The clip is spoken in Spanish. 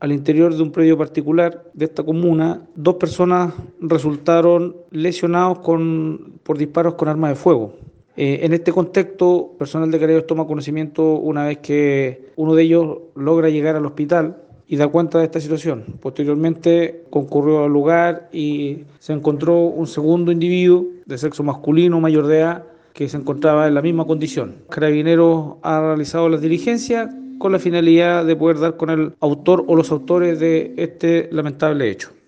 al interior de un predio particular de esta comuna, 2 personas resultaron lesionados por disparos con arma de fuego. En este contexto, personal de Carabineros toma conocimiento una vez que uno de ellos logra llegar al hospital y da cuenta de esta situación. Posteriormente concurrió al lugar y se encontró un segundo individuo de sexo masculino, mayor de edad, que se encontraba en la misma condición. Carabineros ha realizado las diligencias con la finalidad de poder dar con el autor o los autores de este lamentable hecho.